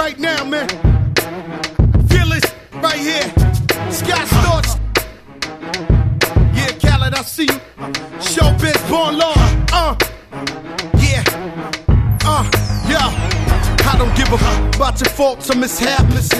right now, man. Feel it right here. Scott Storch. Yeah, Khaled, I see you. Showbiz, born law. Yeah. Yeah. I don't give a fuck about your faults or mishaps.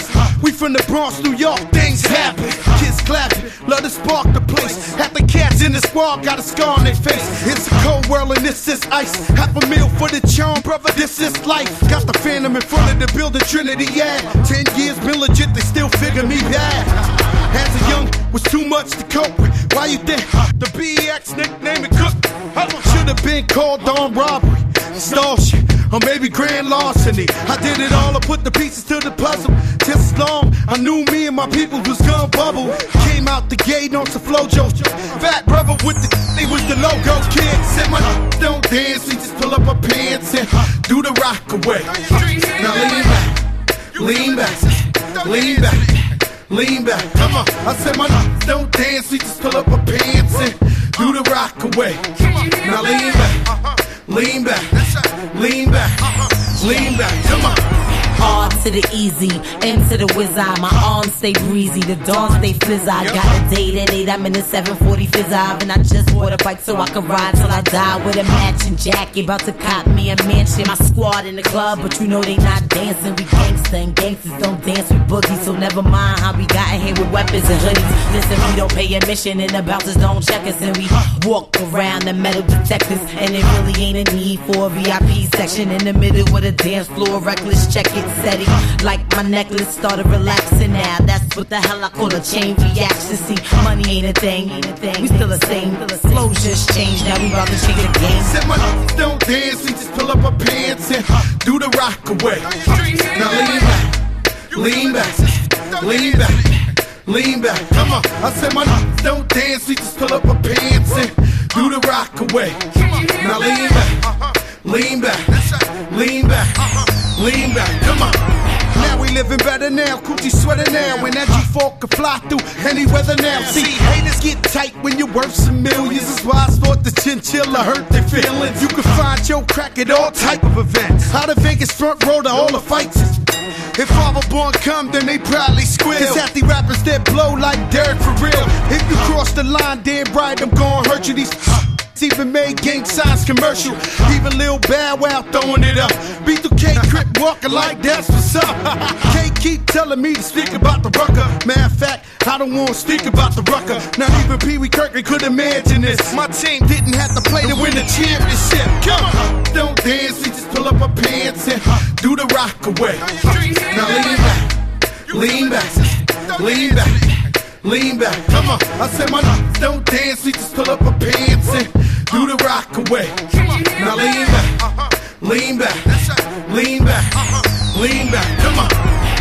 We from the Bronx, New York, things happen. Kids clapping, love to spark the place. Half the cats in the squad got a scar on their face. It's a cold world and this is ice. Half a meal for the charm, brother, this is life. Got the Phantom in front of the building, Trinity, yeah. 10 years been legit, they still figure me bad. As a young, was too much to cope with. Why you think the BEX nickname it Cook? Should've been called on robbery, extortion, or maybe grand larceny. I did it all, I put the pieces to the puzzle. Just as long, I knew me and my people was gonna bubble. Came out the gate on some flojo. Fat brother with the he was the logo kid. Said my don't dance, we just pull up our pants and do the rock away. Now lean back, lean back, lean back, lean back. Come on, I said my don't dance, we just pull up our pants and do the rock away. Now lean back, lean back, lean back, lean back. Come on. R to the easy, N to the whiz eye. My arms stay breezy, the dawn stay fizz. I got a date at 8, I'm in the 740 fizz and I just bought a bike so I can ride till I die with a matching jacket. About to cop me a mansion. My squad in the club, but you know they not dancing. We gangsta and gangsters don't dance with boogies. So never mind how we got in here with weapons and hoodies. Listen, we don't pay admission and the bouncers don't check us. And we walk around the metal detectors. And it really ain't a need for a VIP section in the middle with a dance floor. Reckless, check it. Steady, like my necklace started relaxing now. That's what the hell I call a chain reaction. See, money ain't a thing. We still the same. Flows just changed. Now we about to change the game. Said my don't dance, we just pull up our pants and do the rock away. Now lean back, lean back, lean back, lean back. Come on, I said my don't dance, we just pull up our pants and do the rock away. Now lean back, lean back, lean back. Lean back, come on. Now we living better now, coochie sweater now. And that G4 can fly through any weather now. See, haters get tight when you're worth some millions. That's why I thought the chinchilla hurt their feelings. You can find your crack at all type of events. Out of Vegas front row to all the fights. If Father Born come, then they probably squeal. Cause half the rappers that blow like Derek for real. If you cross the line, damn right, I'm gon' hurt you. These even made gang signs commercial. Even Lil Bow Wow throwing it up. B2K Crip walking like that's what's up. K keep telling me to speak about the rucker. Matter of fact, I don't want to speak about the rucker. Not even Pee Wee Kirkland could imagine this. My team didn't have to play to win the championship. Come on, don't dance, we just pull up our pants and do the rock away. Now lean back, lean back, lean back, lean back. Come on, I said my don't dance, we just pull up our pants and do the rock away. Now lean back, lean back, lean back, lean back. Come on.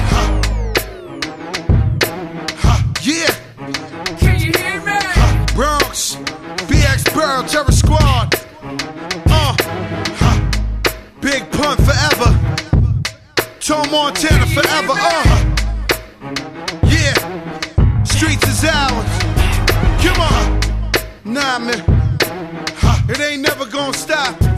Yeah. Can you hear me? Bronx, BX Burl, Terror Squad. Big Pun forever. Tom Montana forever. Yeah. Streets is ours. Come on. Nah, man. It ain't never gonna stop.